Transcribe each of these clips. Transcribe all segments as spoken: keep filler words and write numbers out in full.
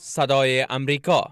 صدای امریکا.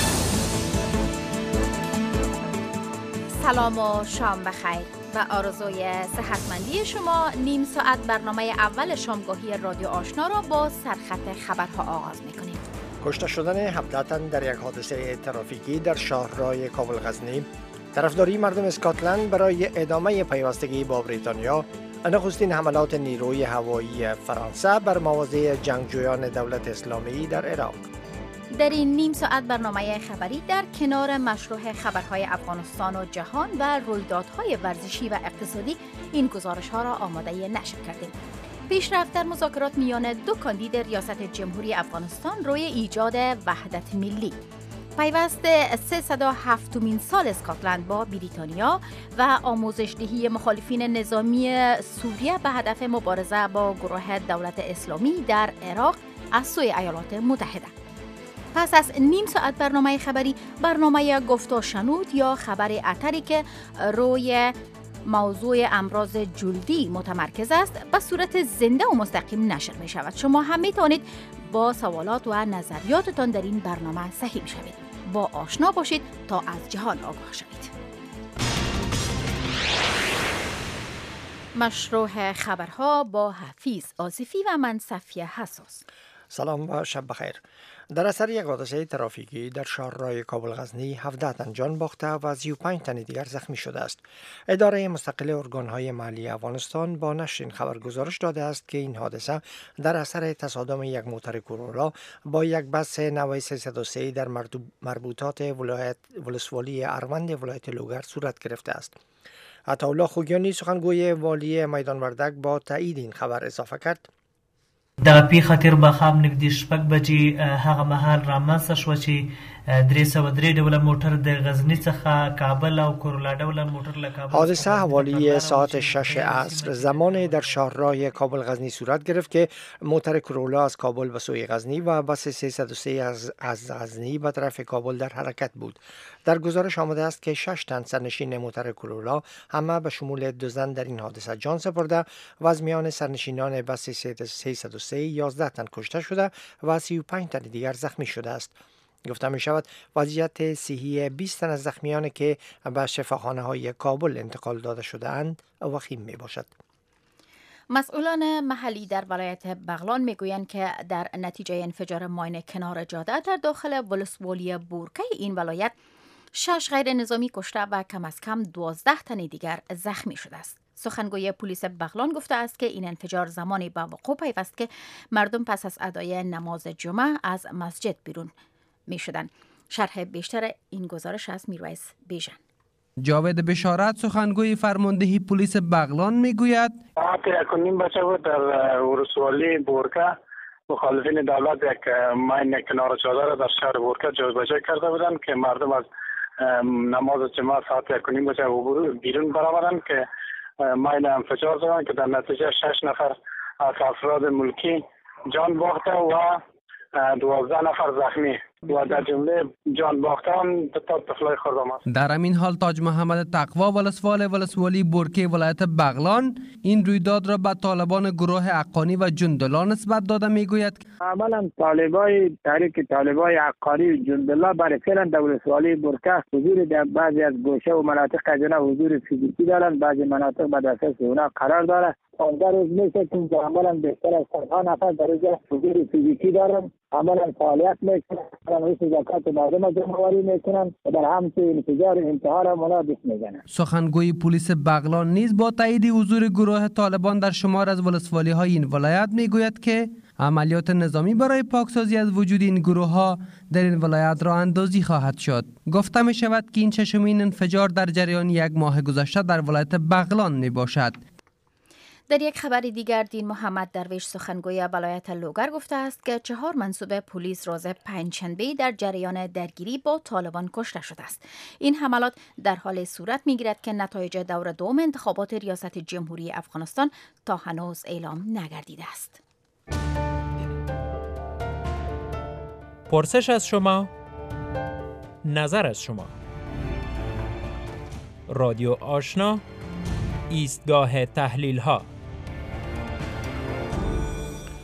سلام و شام بخیر و آرزوی صحتمندی شما. نیم ساعت برنامه اول شامگاهی رادیو آشنا را با سرخط خبرها آغاز می‌کنیم. کشته شدن هفده تن در یک حادثه ترافیکی در شاهراه کابل غزنی، طرفداری مردم اسکاتلند برای ادامه پیوستگی با بریتانیا، نخستین حملات نیروی هوایی فرانسه بر مواضع جنگجویان دولت اسلامی در عراق. در این نیم ساعت برنامه خبری در کنار مشروع خبرهای افغانستان و جهان و رویدادهای ورزشی و اقتصادی این گزارش ها را آماده نشر کردیم. پیشرفت در مذاکرات میان دو کاندید ریاست جمهوری افغانستان روی ایجاد وحدت ملی، پیوست سیصد و هفتمین سال اسکاتلند با بریتانیا و آموزش‌دهی مخالفین نظامی سوریه به هدف مبارزه با گروه دولت اسلامی در عراق از سوی ایالات متحده. پس از نیم ساعت برنامه خبری، برنامه گفت و شنود یا خبر اتری که روی موضوع امراض جلدی متمرکز است به صورت زنده و مستقیم نشر می شود. شما هم می توانید با سوالات و نظریاتتان در این برنامه سهیم شوید. با آشنا باشید تا از جهان آگاه شوید. مشروع خبرها با حفیظ آصفی و من صفیه حساس. سلام و شب بخیر. در اثر یک حادثه ترافیکی در شاهراه کابل غزنی هفده تن جان باخته و سی و پنج تن دیگر زخمی شده است. اداره مستقل ارگان‌های محلی افغانستان با نشر این خبر گزارش داده است که این حادثه در اثر تصادم یک موتر کورولا با یک بس نوع سیصد و سه در مربوطات ولایت ولسوالی اروند ولایت لوگر صورت گرفته است. عطاالله خوگیانی سخنگوی والی میدان وردک با تایید این خبر اضافه کرد: دغه پیښه تیر ماښام نږدې شپږ بجې هغه مهال رامنځته شوه چې درې سوه درې ډوله موټر د غزني څخه کابل او کورولا ډوله موټر له کابل. حادثه حوالی ساعت شش عصر زمان در شاهراه کابل غزنی صورت گرفت که موتر کورولا از کابل به سوی غزنی و بس سیصد و سه از, از غزنی به طرف کابل در حرکت بود. در گزارش آمده است که شش تن سرنشین موتر کورولا همه به شمول دو زن در این حادثه جان سپرده و از میان سرنشینان بس سیصد و سه یازده تن کشته شده و سی و پنج تن دیگر زخمی شده است. گفته می شود وضعیت صحی بیست تن از زخمیانی که به شفاخانه های کابل انتقال داده شده اند وخیم می باشد. مسئولان محلی در ولایت بغلان میگویند که در نتیجه انفجار ماین کنار جاده در داخل ولسوالی بورکه این ولایت شش غیر نظامی کشته و کم از کم دوازده تن دیگر زخمی شده است. سخنگوی پلیس بغلان گفته است که این انفجار زمانی به وقوع پیوست که مردم پس از ادای نماز جمعه از مسجد بیرون می شدند. شرح بیشتر این گزارش از میرویس بیژن. جاوید بشارت سخنگوی فرماندهی پلیس بغلان میگوید ساعت یک و نیم بجه بود در ولسوالی بورکه مخالفین دولت یک ماین کنار جاده را در شهر بورکه جابجا کرده بودند که مردم از نماز جمعه ساعت یک و نیم بجه بیرون برآمدند که ماین انفجار زدند که در نتیجه شش نفر از افراد ملکی جان باخته و دوازده نفر زخمی و در جمله جان باختان تا طفلای خردام است. در همین حال تاج محمد تقوا ولسوال ولسوالی بورکه ولایت بغلان این رویداد را به طالبان گروه حقانی و جندلا نسبت داده میگوید عملا طالبای تحریک طالبای حقانی و جندلا برای فعلا در ولسوالی بورکه حضور در بعضی از گوشه و مناطق قضیه حضور فیزیکی دارند، بعضی مناطق به دسترس اونا قرار دارد. در روز میشه که عملا بیشتر از صدها نفر در اینجا حضور فیزیکی دارند، عملا فعالیت میکنند، رئیس زکات مردم جمع‌آوری میکنند و در همت انفجار انتحار منادف میزنند. سخنگوی پلیس بغلان نیز با تایید حضور گروه طالبان در شمار از ولسوالی های این ولایت میگوید که عملیات نظامی برای پاکسازی از وجود این گروه ها در این ولایت را اندازی خواهد شد. گفته می شود که این ششمین انفجار در جریان یک ماه گذشته در ولایت بغلان می باشد. در یک خبر دیگر دین محمد درویش سخنگوی ولایت لوگر گفته است که چهار منصوب پلیس روز پنجشنبه در جریان درگیری با طالبان کشته شده است. این حملات در حال صورت می‌گیرد که نتایج دور دوم انتخابات ریاست جمهوری افغانستان تا هنوز اعلام نگردیده است. پرسش از شما، نظر از شما. رادیو آشنا، ایستگاه تحلیل ها.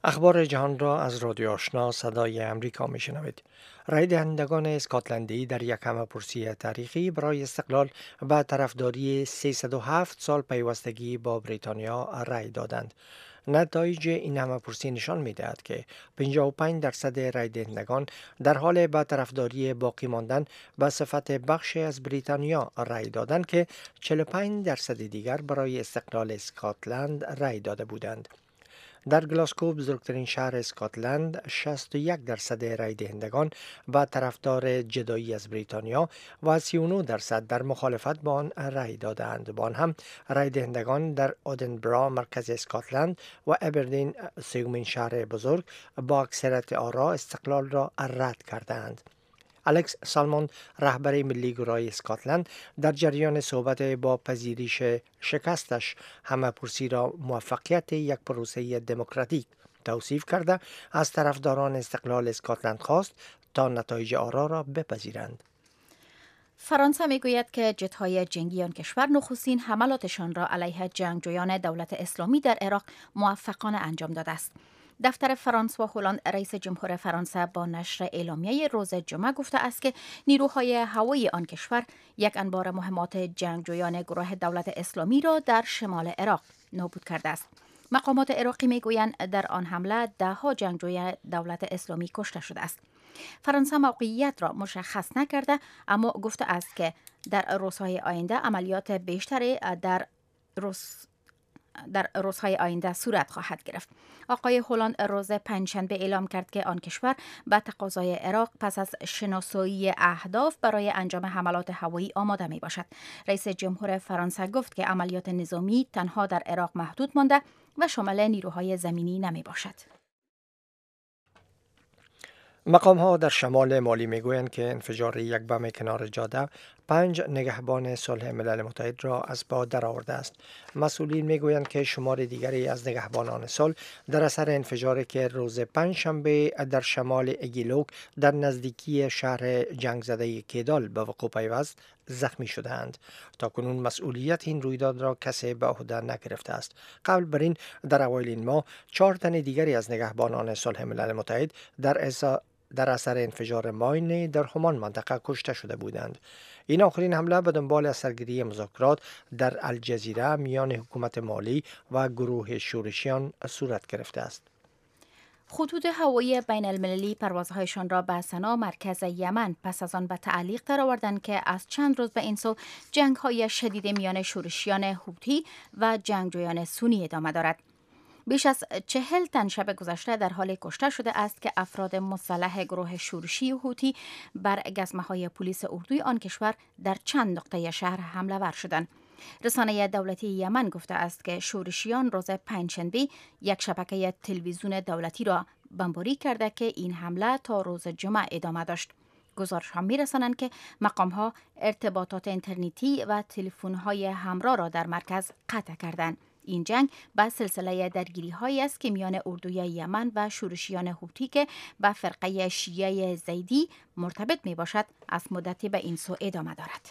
اخبار جهان را از رادیو آشنا صدای امریکا می شنوید. رای دهندگان اسکاتلندی در یک همه‌پرسی تاریخی برای استقلال به طرفداری سیصد و هفت سال پیوستگی با بریتانیا رای دادند. نتایج این همه‌پرسی نشان می‌دهد که پنجاه و پنج درصد رای دهندگان در حال به طرفداری باقی ماندن به صفت بخشی از بریتانیا رای دادند که چهل و پنج درصد دیگر برای استقلال اسکاتلند رای داده بودند. در گلاسکو، بزرگترین شهر اسکاتلند، شصت و یک درصد رای دهندگان به طرفدار جدایی از بریتانیا و سی و نه درصد در مخالفت با آن رای دادند. با آن هم رای دهندگان در ادینبرا مرکز اسکاتلند و ابردین سومین شهر بزرگ با اکثریت آرا استقلال را رد کردند. الکس سالمون، رهبر ملی گرای اسکاتلند، در جریان صحبت با پذیرش شکستش همه‌پرسی را موفقیت یک پروسه دموکراتیک توصیف کرده از طرفداران استقلال اسکاتلند خواست تا نتایج آرا را بپذیرند. فرانسه میگوید که جت‌های جنگی آن کشور نخستین حملاتشان را علیه جنگجویان دولت اسلامی در عراق موفقانه انجام داده است. دفتر فرانسوا هولند رئیس جمهور فرانسه با نشر اعلامیه روز جمعه گفته است که نیروهای هوایی آن کشور یک انبار مهمات جنگجویان گروه دولت اسلامی را در شمال عراق نابود کرده است. مقامات عراقی میگویند در آن حمله ده ها جنگجوی دولت اسلامی کشته شده است. فرانسه موقعیت را مشخص نکرده، اما گفته است که در روزهای آینده عملیات بیشتری در روز در روزهای آینده صورت خواهد گرفت. آقای هولند روز پنجشنبه اعلام کرد که آن کشور به تقاضای عراق پس از شناسایی اهداف برای انجام حملات هوایی آماده می باشد. رئیس جمهور فرانسه گفت که عملیات نظامی تنها در عراق محدود مانده و شامل نیروهای زمینی نمی باشد. مقام ها در شمال مالی می گویند که انفجار یک بم کنار جاده پنج نگهبان صلح ملل متحد را از باد درآورده است. مسئولین می گویند که شمار دیگری از نگهبانان صلح در اثر انفجاری که روز پنجشنبه در شمال اگیلوک در نزدیکی شهر جنگ زده کیدال به وقوع پیوست زخمی شدند. تاکنون مسئولیت این رویداد را کسی به عهده نگرفته است. قبل بر این در اوایل این ماه چهار تن دیگری از نگهبانان صلح ملل متحد در اسا در اثر انفجار ماین در همان منطقه کشته شده بودند. این آخرین حمله به دنبال از سرگیری مذاکرات در الجزیره میان حکومت مالی و گروه شورشیان صورت گرفته است. خطوط هوایی بین المللی پروازهایشان را به سنا مرکز یمن پس از آن به تعلیق درآوردند که از چند روز به این سو جنگ‌های شدید میان شورشیان حوثی و جنگجویان سنی ادامه دارد. بیش از چهل تن شب گذشته در حال کشته شده است که افراد مسلح گروه شورشی حوثی بر گزمه‌های پلیس اردوی آن کشور در چند نقطه شهر حمله ور شدند. رسانه دولتی یمن گفته است که شورشیان روز پنجشنبه یک شبکه تلویزیون دولتی را بمباری کرده که این حمله تا روز جمعه ادامه داشت. گزارش‌ها می‌رسانند که مقام‌ها ارتباطات اینترنتی و تلفن‌های همراه را در مرکز قطع کردند. این جنگ به سلسله درگیری‌هایی است که میان اردوی یمن و شورشیان حوثی که به فرقه شیعه زیدی مرتبط میباشد از مدتی به این سو ادامه دارد.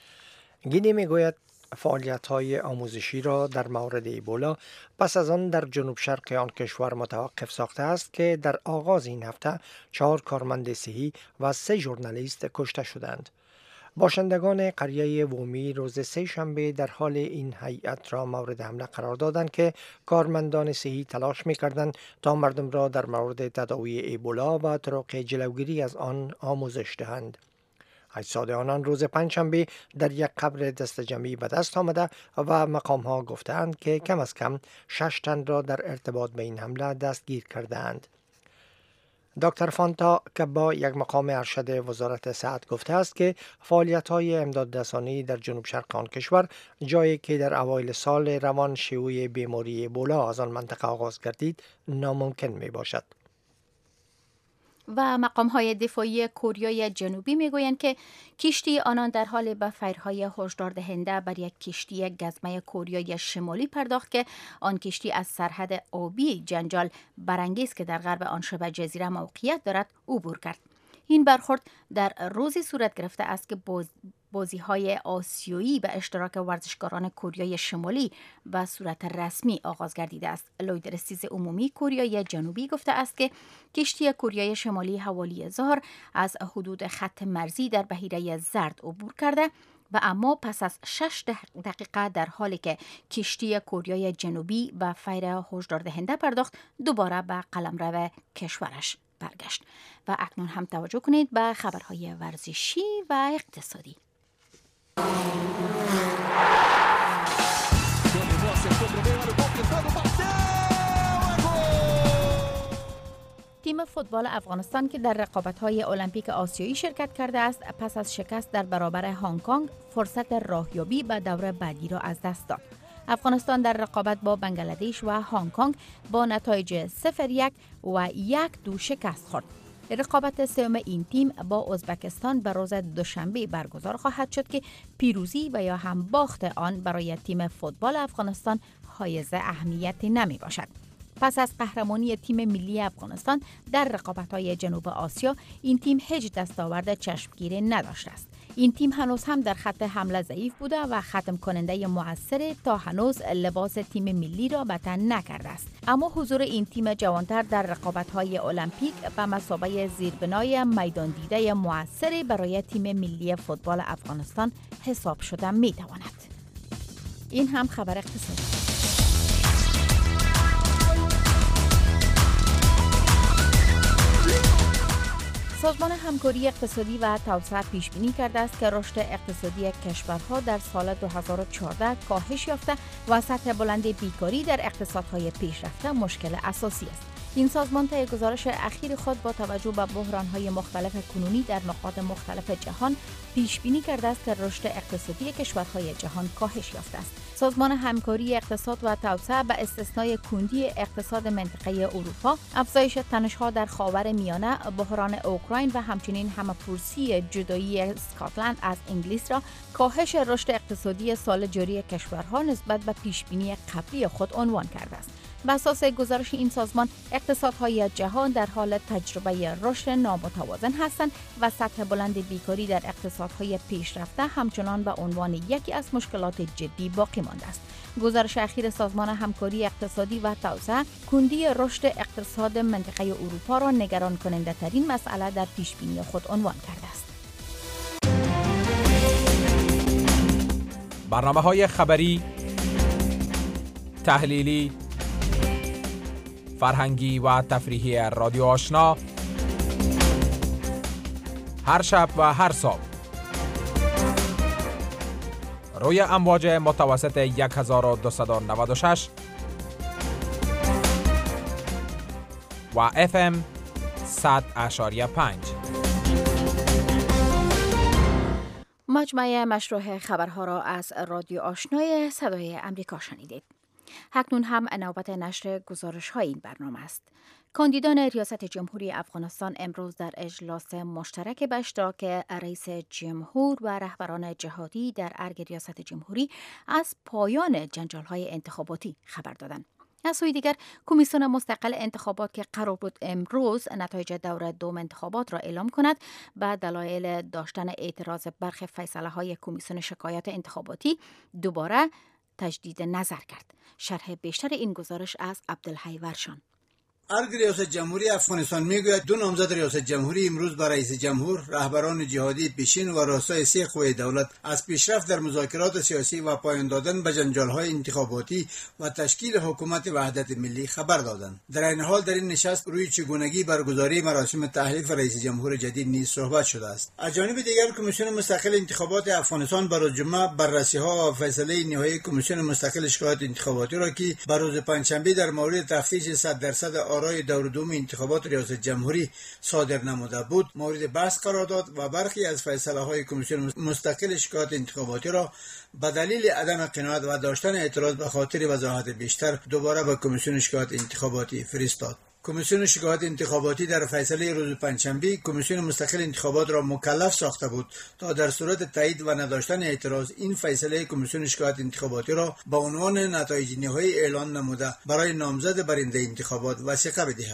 گینی میگوید فعالیت‌های آموزشی را در مورد ایبولا پس از آن در جنوب شرق آن کشور متوقف ساخته است که در آغاز این هفته چهار کارمند صحی و سه ژورنالیست کشته شدند. باشندگان قریه وومی روز سه شنبه در حال این هیئت را مورد حمله قرار دادند که کارمندان صحی تلاش می‌کردند تا مردم را در مورد تداوی ایبولا و طرق جلوگیری از آن آموزش دهند. اجساد آنان روز پنجشنبه در یک قبر دست جمعی به دست آمده و مقام‌ها گفتند که کم از کم شش تن را در ارتباط به این حمله دستگیر کردند. دکتر فانتا کبا، یک مقام ارشد وزارت صحت، گفته است که فعالیت‌های امدادرسانی در جنوب شرق آن کشور، جایی که در اوایل سال روان شیوع بیماری ایبولا از آن منطقه آغاز گردید، ناممکن می باشد. و مقام‌های دفاعی کره جنوبی میگویند که کشتی آنان در حال به فیرهای هشدار دهنده بر یک کشتی گزمه کره شمالی پرداخت که آن کشتی از سرحد آبی جنجال برانگیز که در غرب آن شبه جزیره موقعیت دارد عبور کرد. این برخورد در روزی صورت گرفته است که بازی‌های آسیایی به اشتراک ورزشکاران کوریای شمالی به صورت رسمی آغاز گردیده است. لوید رئیس عمومی کوریای جنوبی گفته است که کشتی کوریای شمالی حوالی ظهر از حدود خط مرزی در بحیره زرد عبور کرده و اما پس از شش دقیقه در حالی که کشتی کوریای جنوبی به فیر هشدار دهنده پرداخت، دوباره به قلمرو کشورش برگشت. و اکنون هم توجه کنید به خبرهای ورزشی و اقتصادی. تیم فوتبال افغانستان که در رقابت‌های المپیک آسیایی شرکت کرده است، پس از شکست در برابر هنگ کنگ فرصت راهیابی به دور بعدی را از دست داد. افغانستان در رقابت با بنگلادش و هنگ کنگ با نتایج صفر یک و یک دو شکست خورد. رقابت سوم این تیم با ازبکستان به روز دوشنبه برگزار خواهد شد که پیروزی و یا هم باخت آن برای تیم فوتبال افغانستان حائز اهمیتی نمی باشد. پس از قهرمانی تیم ملی افغانستان در رقابت‌های جنوب آسیا، این تیم هیچ دستاورد چشمگیری نداشته است. این تیم هنوز هم در خط حمله ضعیف بوده و ختم کننده موثر تا هنوز لباس تیم ملی را به تن نکرده است. اما حضور این تیم جوانتر در رقابت‌های المپیک به مثابه زیربنای میدان دیده موثری برای تیم ملی فوتبال افغانستان حساب شده می‌تواند. این هم خبر اقتصادی. سازمان همکاری اقتصادی و توسعه پیش بینی کرده است که رشد اقتصادی کشورها در سال دو هزار و چهارده کاهش یافته و سطح بلند بیکاری در اقتصادهای پیشرفته مشکل اساسی است. این سازمان طی گزارش اخیر خود با توجه به بحران‌های مختلف کنونی در نقاط مختلف جهان پیش بینی کرده است که رشد اقتصادی کشورهای جهان کاهش یافته است. سازمان همکاری اقتصاد و توسعه به استثنای کندی اقتصاد منطقه اروپا، افزایش تنش‌ها در خاورمیانه، بحران اوکراین و همچنین همه‌پرسی جدایی اسکاتلند از انگلیس را کاهش رشد اقتصادی سال جاری کشورها نسبت به پیش‌بینی قبلی خود عنوان کرده است. بر اساس گزارش این سازمان، اقتصادهای جهان در حال تجربه رشد نامتوازن هستند و سطح بلند بیکاری در اقتصادهای پیشرفته همچنان به عنوان یکی از مشکلات جدی باقی مانده است. گزارش اخیر سازمان همکاری اقتصادی و توسعه کندی رشد اقتصاد منطقه اروپا را نگران کننده ترین مسئله در پیش بینی خود عنوان کرده است. برنامه‌های خبری، تحلیلی، فرهنگی و تفریحی رادیو آشنا هر شب و هر صبح روی امواج متوسط یک هزار و دویست و نود و شش و اف ام صد اشاری پنج. مجموعه مشروع خبرها را از رادیو آشنای صدای امریکا شنیدید. اکنون هم نوبت نشر گزارش های این برنامه است. کاندیدان ریاست جمهوری افغانستان امروز در اجلاس مشترک به اشتراک رئیس جمهور و رهبران جهادی در ارگ ریاست جمهوری از پایان جنجال های انتخاباتی خبر دادند. از سوی دیگر کمیسیون مستقل انتخابات که قرار بود امروز نتایج دور دوم انتخابات را اعلام کند، به دلایل داشتن اعتراض برخی فیصله های کمیسیون شکایات انتخاباتی دوباره تجدید نظر کرد. شرح بیشتر این گزارش از عبدالحی ورشان. ارگ ریاست جمهوری افغانستان میگوید دو نامزد ریاست جمهوری امروز با رئیس جمهور، رهبران جهادی پیشین و رؤسای سه قوه دولت از پیشرفت در مذاکرات سیاسی و پایان دادن به جنجال‌های انتخاباتی و تشکیل حکومت وحدت ملی خبر دادند. در این حال در این نشست روی چگونگی برگزاری مراسم تحلیف رئیس جمهور جدید نیز صحبت شده است. از جانب دیگر کمیسیون مستقل انتخابات افغانستان بر جمعه بررسی‌ها و فیصله نهایی کمیسیون مستقل شکایات انتخاباتی را که بر روز پنجشنبه در مورد تفتیش صد درصد آرای دور دوم انتخابات ریاست جمهوری صادر نموده بود مورد بحث قرار داد و برخی از فیصله های کمیسیون مستقل شکایات انتخاباتی را به دلیل عدم قناعت و داشتن اعتراض به خاطر وضاحت بیشتر دوباره به کمیسیون شکایات انتخاباتی فرستاد. کمیسیون شکایات انتخاباتی در فیصله روز پنجشنبه کمیسیون مستقل انتخابات را مکلف ساخته بود تا در صورت تایید و نداشتن اعتراض این فیصله کمیسیون شکایات انتخاباتی را با عنوان نتایج نهایی اعلان نموده برای نامزد برنده انتخابات وثیقه بدهد.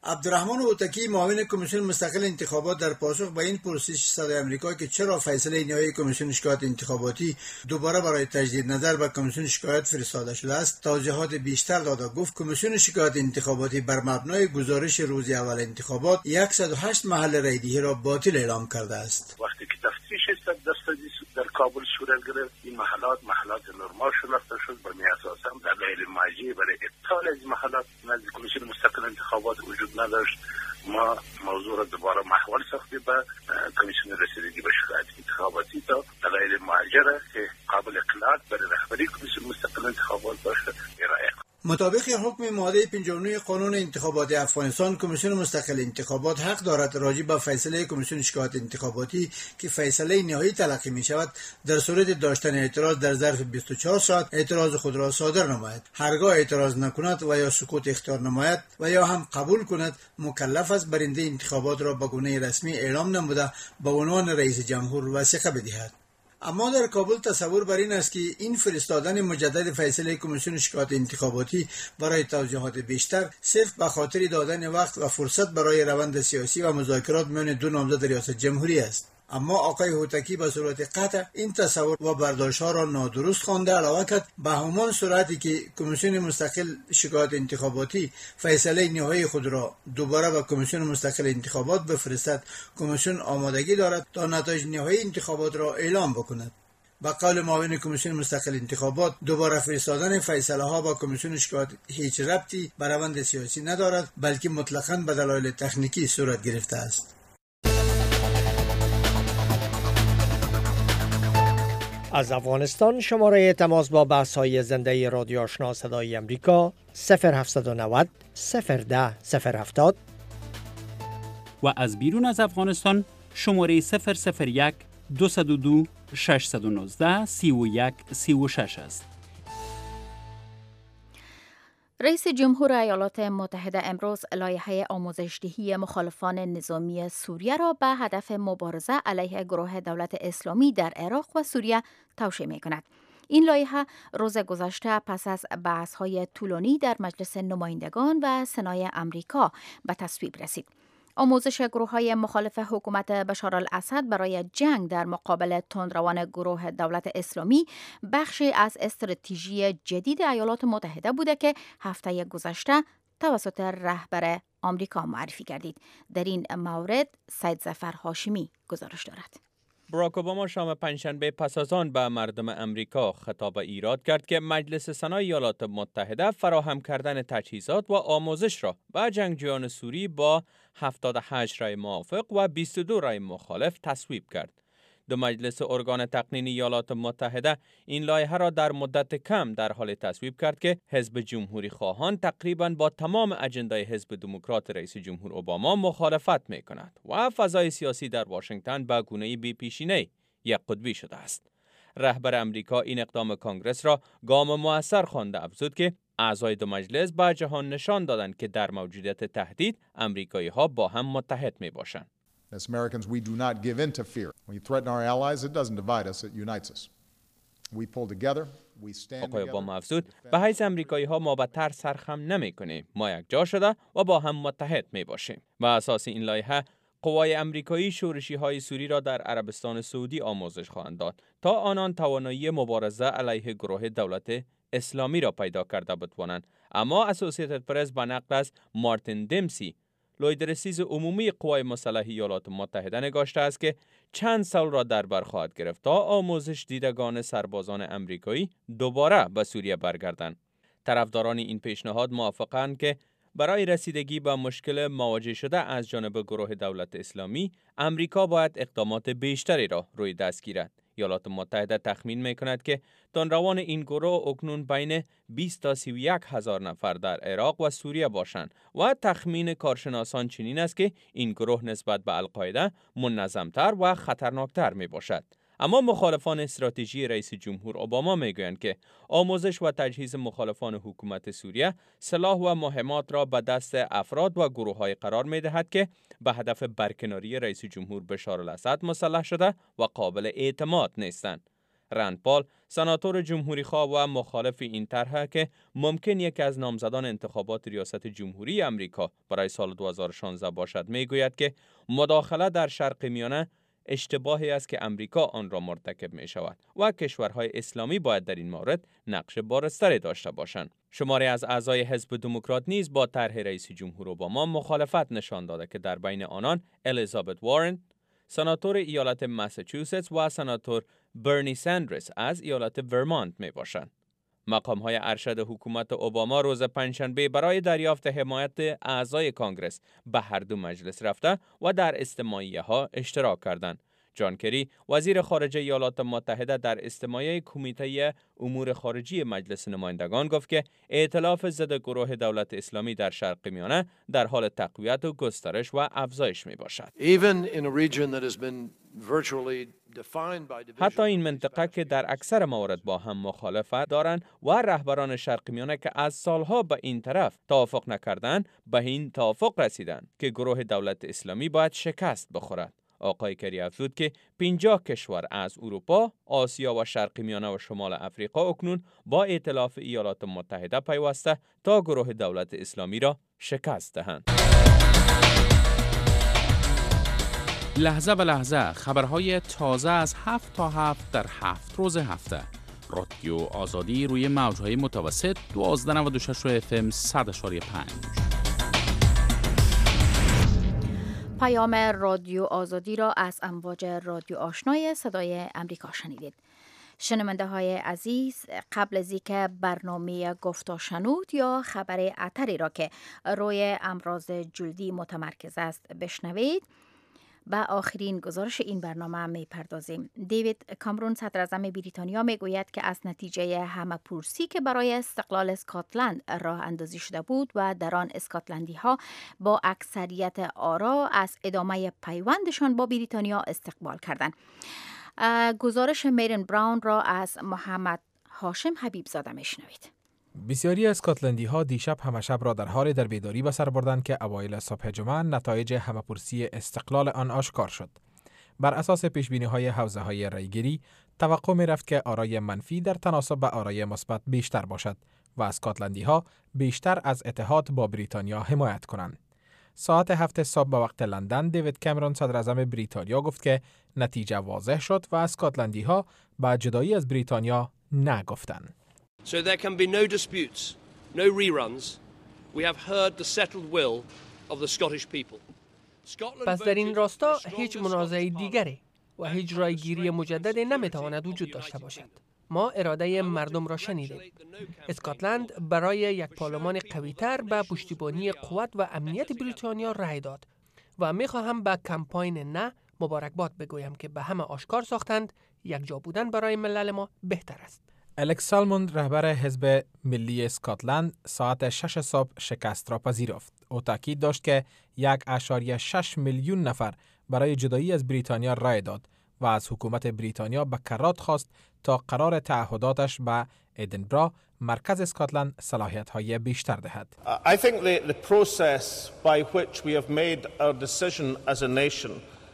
عبدالرحمن هوتکی معاون کمیسیون مستقل انتخابات در پاسخ به این پرسش صدای آمریکا که چرا فیصله نهایی کمیسیون شکایت انتخاباتی دوباره برای تجدید نظر به کمیسیون شکایت فرستاده شده است توضیحات بیشتر داد و گفت کمیسیون شکایت انتخاباتی بر مبنای گزارش روز اول انتخابات صد و هشت محل رایدهی را باطل اعلام کرده است. وقتی که تفتیش دسترسی در کابل صورت گرفت این محلات محلات نرمال شناخته شد و می اساس هم دلایل مرجعی برای ابطال از محلات نزد کمیسیون مستقل انتخابات وجود نداشت. ما موضوع را دوباره محول ساختیم به کمیسیون رسیدگی به شکایت انتخاباتی تا دلایل مرجع که قابل اقلاع برای رهبری کمیسیون مستقل انتخابات باشه ارائه. مطابق حکم ماده پنجاه و نه قانون انتخابات افغانستان کمیسیون مستقل انتخابات حق دارد راجع به فیصله کمیسیون شکایت انتخاباتی که فیصله نهایی تلقی می شود در صورت داشتن اعتراض در ظرف بیست و چهار ساعت اعتراض خود را صادر نماید. هرگاه اعتراض نکند و یا سکوت اختیار نماید و یا هم قبول کند مکلف است برنده انتخابات را به گونه رسمی اعلام نموده به عنوان رئیس جمهور وثیقه بدهد. اما در کابل تصور بر این است که این فرستادن مجدد فیصله کمیسیون شکایت انتخاباتی برای توضیحات بیشتر صرف به خاطر دادن وقت و فرصت برای روند سیاسی و مذاکرات میان دو نامزد ریاست جمهوری است. اما آقای هوتکی به صورت قطع این تصور و برداشت‌ها را نادرست خوانده، علاوه کرد به همان صورتی که کمیسیون مستقل شکایت انتخاباتی فیصله نهایی خود را دوباره به کمیسیون مستقل انتخابات بفرستد، کمیسیون آمادگی دارد تا نتایج نهایی انتخابات را اعلام بکند. به قول معاون کمیسیون مستقل انتخابات دوباره فرستادن فیصله ها با کمیسیون شکایت هیچ ربطی به روند سیاسی ندارد، بلکه مطلقاً به دلایل تکنیکی صورت گرفته است. از افغانستان شماره تماس با بحث‌های زنده رادیو آشنا صدای امریکا صفر هفت نه صفر صفر ده صفر هفتاد و از بیرون از افغانستان شماره صفر صفر یک دو صفر دو شش یک نه سه یک سه شش است. رئیس جمهور ایالات متحده امروز لایحه آموزش‌دهی مخالفان نظامی سوریه را به هدف مبارزه علیه گروه دولت اسلامی در عراق و سوریه توشیح می‌کند. این لایحه روز گذشته پس از بحث‌های طولانی در مجلس نمایندگان و سنای امریکا به تصویب رسید. آموزش گروه‌های مخالف حکومت بشار الاسد برای جنگ در مقابل تندروان گروه دولت اسلامی بخشی از استراتژی جدید ایالات متحده بوده که هفته گذشته توسط رهبر آمریکا معرفی گردید. در این مورد سید ظفر هاشمی گزارش دارد. باراک اوباما شام پنجشنبه پس از آن به مردم امریکا خطاب ایراد کرد که مجلس سنای ایالات متحده فراهم کردن تجهیزات و آموزش را به جنگجویان سوری با هفتاد و هشت رای موافق و بیست و دو رای مخالف تصویب کرد. دو مجلس ارگان تقنینی ایالات متحده این لایحه را در مدت کم در حال تصویب کرد که حزب جمهوری خواهان تقریباً با تمام اجندای حزب دموکرات رئیس جمهور اوباما مخالفت می کند و فضای سیاسی در واشنگتن به گونه بی پیشینه یک قطبی شده است. رهبر امریکا این اقدام کانگرس را گام مؤثر خوانده افزود که اعضای دو مجلس به جهان نشان دادند که در موجودیت تهدید امریکایی ها با هم متحد می باشند. As Americans, we do not give in to fear. When you threaten our allies, it doesn't divide us, it unites us. We pull together, we stand آقای together. اوباما افزود به حیث امریکایی ها ما به ترس سرخم نمی کنیم. ما یک جا شده و با هم متحد می باشیم. و اساس این لایحه قوای امریکایی شورشی های سوری را در عربستان سعودی آموزش خواهند داد تا آنان توانایی مبارزه علیه گروه دولت اسلامی را پیدا کرده بتوانند. اما اسوسییتد پرس به نقل از مارتین دمسی لویدرسیز عمومی قوای مسلح ایالات متحده نگاشته است که چند سال را در بر خواهد گرفت تا آموزش دیدگان سربازان امریکایی دوباره به سوریه برگردند. طرفداران این پیشنهاد موافقند که برای رسیدگی به مشکل مواجه شده از جانب گروه دولت اسلامی، امریکا باید اقدامات بیشتری را روی دست گیرد. ایالات متحده تخمین می‌کند که تندروان این گروه اکنون بین بیست تا سی و یک هزار نفر در عراق و سوریه باشند و تخمین کارشناسان چنین است که این گروه نسبت به القاعده منظم‌تر و خطرناکتر می‌باشد. اما مخالفان استراتژی رئیس جمهور اوباما میگویند که آموزش و تجهیز مخالفان حکومت سوریه سلاح و مهمات را به دست افراد و گروه‌های قرار می‌دهد که به هدف برکناری رئیس جمهور بشار الاسد مسلح شده و قابل اعتماد نیستند. رند پال، سناتور جمهوری خواه و مخالف این طرح که ممکن یکی از نامزدان انتخابات ریاست جمهوری امریکا برای سال دو هزار و شانزده باشد، میگوید که مداخله در شرق میانه اشتباهی است که امریکا آن را مرتکب می شود و کشورهای اسلامی باید در این مورد نقش بارزتری داشته باشند. شماری از اعضای حزب دموکرات نیز با طرح رئیس جمهور اوباما مخالفت نشان داده که در بین آنان الیزابت وارن، سناتور ایالت ماساچوست و سناتور برنی سندرز از ایالت ورمانت می باشند. مقام‌های ارشد حکومت اوباما روز پنجشنبه برای دریافت حمایت اعضای کانگرس به هر دو مجلس رفته و در اجتماعیه‌ها اشتراک کردند. جان کری، وزیر خارجه ایالات متحده، در اجتماعیه کمیته امور خارجی مجلس نمایندگان گفت که ائتلاف ضد گروه دولت اسلامی در شرق میانه در حال تقویت و گسترش و افزایش می باشد. حتی این منطقه که در اکثر موارد با هم مخالفت دارند و رهبران شرق میانه که از سالها به این طرف توافق نکردند، به این توافق رسیدند که گروه دولت اسلامی باید شکست بخورد. آقای کری افزود که پنجاه کشور از اروپا، آسیا و شرق میانه و شمال افریقا اکنون با ائتلاف ایالات متحده پیوسته تا گروه دولت اسلامی را شکست دهند. لحظه به لحظه خبرهای تازه از هفت تا هفت در هفت روز هفته. رادیو آزادی روی موجهای متوسط دوازده نود و شش اف ام صد و پنج. پیام رادیو آزادی را از امواج رادیو آشنای صدای امریکا شنیدید. شنونده های عزیز، قبل از اینکه برنامه گفتا شنود یا خبر اتری را که روی امراض جلدی متمرکز است بشنوید، به آخرین گزارش این برنامه می پردازیم. دیوید کامرون، صدر اعظم بریتانیا، می گوید که از نتیجه همه‌پرسی که برای استقلال اسکاتلند راه اندازی شده بود و در آن اسکاتلندی ها با اکثریت آرا از ادامه پیوندشان با بریتانیا استقبال کردند. گزارش میرن براون را از محمد هاشم حبیب زاده می شنوید. بسیاری اسکاتلندی ها دیشب همه شب را در حال در بیداری به سر بردند که اوایل صبح جمعه نتایج همه‌پرسی استقلال آن آشکار شد. بر اساس پیشبینی های حوزه های رایگیری، توقع می رفت که آرای منفی در تناسب به آرای مثبت بیشتر باشد و اسکاتلندی ها بیشتر از اتحاد با بریتانیا حمایت کنند. ساعت هفت صبح به وقت لندن، دیوید کامرون، صدر اعظم بریتانیا، گفت که نتیجه واضح شد و اسکاتلندی ها با جدایی از بریتانیا نگفتند. So there can be no disputes, no reruns. We have heard the settled will of the Scottish people. پس در این راستا هیچ منازعه دیگری و هیچ رایگیری مجدد نمیتواند وجود داشته باشد. ما اراده مردم را شنیدیم. اسکاتلند برای یک پارلمان قوی‌تر به پشتیبانی قوت و امنیت بریتانیا رای داد و میخواهم به کمپاین نه مبارکباد بگویم که به همه آشکار ساختند یک جا بودن برای ملل ما بهتر است. الکس سالموند، رهبر حزب ملی اسکاتلند، ساعت شش صبح شکست را پذیرفت. او تاکید داشت که یک اشاریه شش میلیون نفر برای جدایی از بریتانیا رای داد و از حکومت بریتانیا به کرات خواست تا قرار تعهداتش به ادینبرا، مرکز اسکاتلند، صلاحیت‌های بیشتر دهد. I think the, the process by which we have made our decision as a nation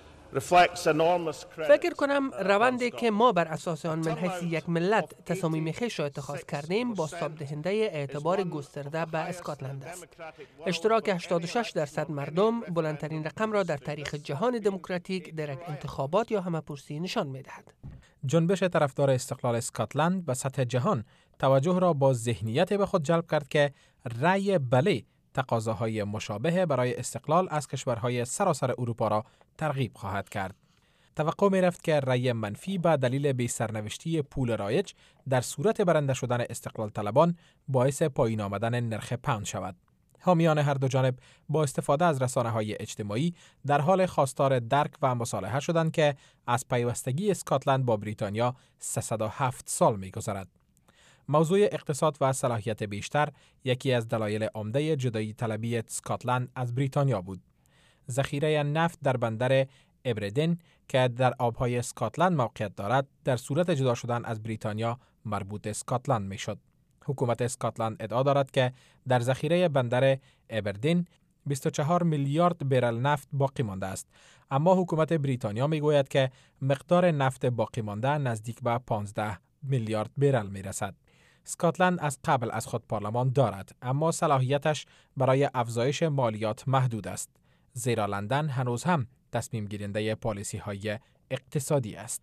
فکر کنم روندی که ما بر اساس آن من حیث یک ملت تصامیم خویش را اتخاذ کردیم بازتاب دهنده اعتبار گسترده به اسکاتلند است. اشتراک هشتاد و شش درصد مردم بلندترین رقم را در تاریخ جهان دموکراتیک در یک انتخابات یا همه‌پرسی نشان می‌دهد. جنبش طرفدار استقلال اسکاتلند به سطح جهان توجه را با ذهنیت به خود جلب کرد که رأی بله تقاضاهای مشابه برای استقلال از کشورهای سراسر اروپا را ترغیب خواهد کرد. توقع می رفت که رأی منفی به دلیل بی سرنوشتی پول رایج در صورت برنده شدن استقلال طلبان باعث پایین آمدن نرخ پوند شود. حامیان هر دو جانب با استفاده از رسانه‌های اجتماعی در حال خواستار درک و مصالحه شدند که از پیوستگی اسکاتلند با بریتانیا سیصد و هفت سال می‌گذرد. موضوع اقتصاد و صلاحیت بیشتر یکی از دلایل عمده جدایی طلبی اسکاتلند از بریتانیا بود. ذخیره نفت در بندر ابردین که در آبهای اسکاتلند موقعیت دارد در صورت جدا شدن از بریتانیا مربوط اسکاتلند میشد. حکومت اسکاتلند ادعا دارد که در ذخیره بندر ابردین بیست و چهار میلیارد برل نفت باقی مانده است، اما حکومت بریتانیا میگوید که مقدار نفت باقی مانده نزدیک به پانزده میلیارد برل میرسد. اسکاتلند از قبل از خود پارلمان دارد، اما صلاحیتش برای افزایش مالیات محدود است، زیرا لندن هنوز هم تصمیم گیرنده پالیسی های اقتصادی است.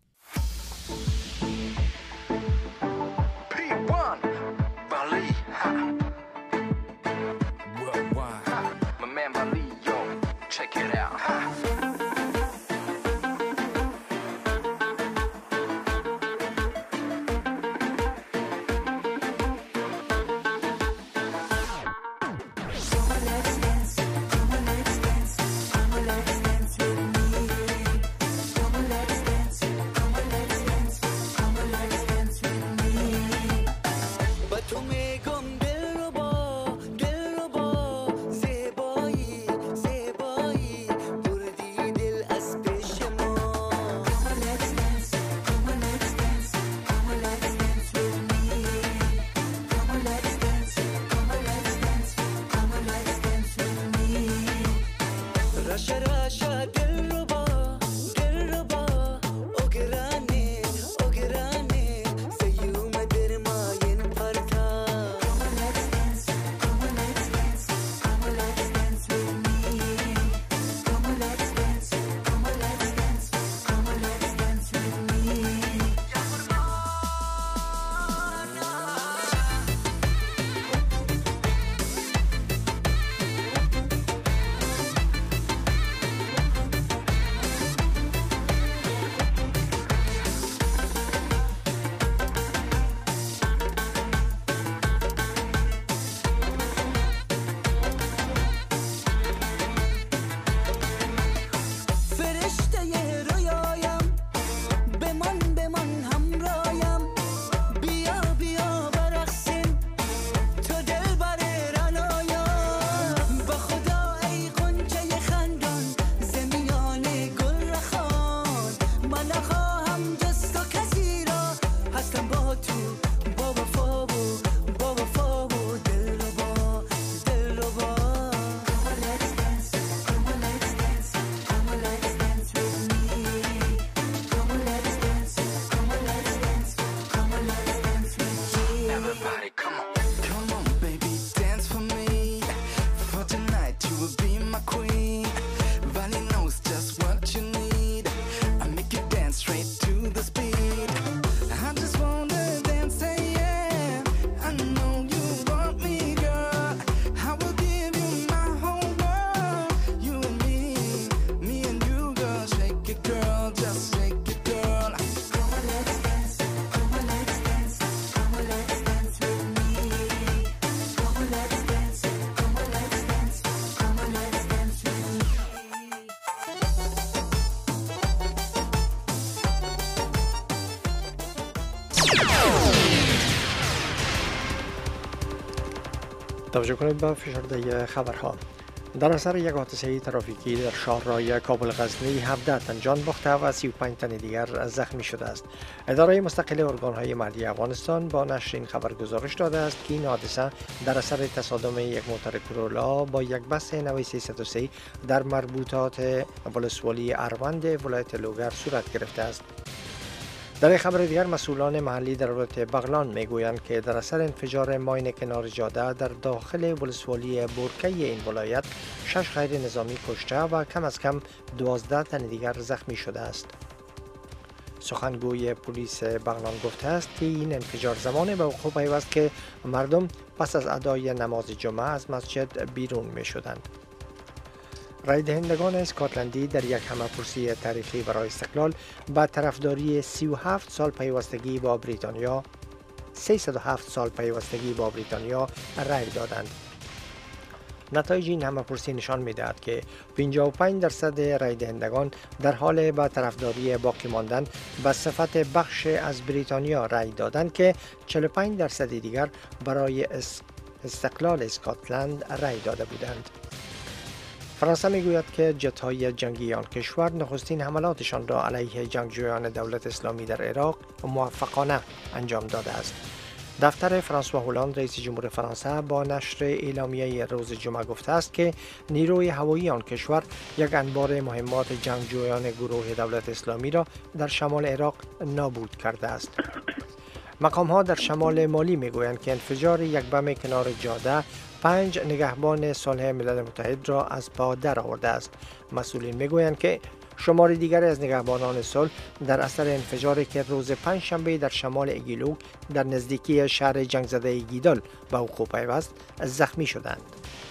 توجه کنید به فشرده خبرها. در اثر یک حادثه ترافیکی در شاهراه کابل غزنی هفده تن جان باخته و سی و پنج تن دیگر زخمی شده است. اداره مستقل ارگان‌های محلی افغانستان با نشر این خبر گزارش داده است که این حادثه در اثر تصادم یک موتور کرولا با یک بس نو سیصد و سه در مربوطات ولسوالی اروند ولایت لوگر صورت گرفته است. در یک خبر دیگر مسئولان محلی در ولایت بغلان میگویند که در اثر انفجار ماین کنار جاده در داخل ولسوالی بورکه این ولایت شش غیر نظامی کشته و کم از کم دوازده تن دیگر زخمی شده است. سخنگوی پلیس بغلان گفته است که این انفجار زمان به وقوع پیوست که مردم پس از ادای نماز جمعه از مسجد بیرون می شدند. رای دهندگان اسکاتلندی در یک همه‌پرسی تاریخی برای استقلال با طرفداری سی و هفت سال پیوستگی با بریتانیا سیصد و هفت سال پیوستگی با بریتانیا رای دادند. نتایج این همه‌پرسی نشان می‌دهد که پنجاه و پنج درصد رای دهندگان در حال با طرفداری باقی ماندن به صفت بخش از بریتانیا رای دادند که چهل و پنج درصد دیگر برای استقلال اسکاتلند رای داده بودند. فرانسه میگوید که جت‌های جنگی آن کشور نخستین حملاتشان را علیه جنگجویان دولت اسلامی در عراق موفقانه انجام داده است. دفتر فرانسوا هولند رئیس جمهور فرانسه با نشر اعلامیه روز جمعه گفته است که نیروی هوایی آن کشور یک انبار مهمات جنگجویان گروه دولت اسلامی را در شمال عراق نابود کرده است. مقام ها در شمال مالی می گویند که انفجار یک بم کنار جاده پنج نگهبان صلح ملل متحد را از پا در آورده است. مسئولین می گویند که شمار دیگری از نگهبانان صلح در اثر انفجاری که روز پنج شنبه در شمال اگیلوک در نزدیکی شهر جنگ زده گیدال به وقوع پیوست زخمی شدند.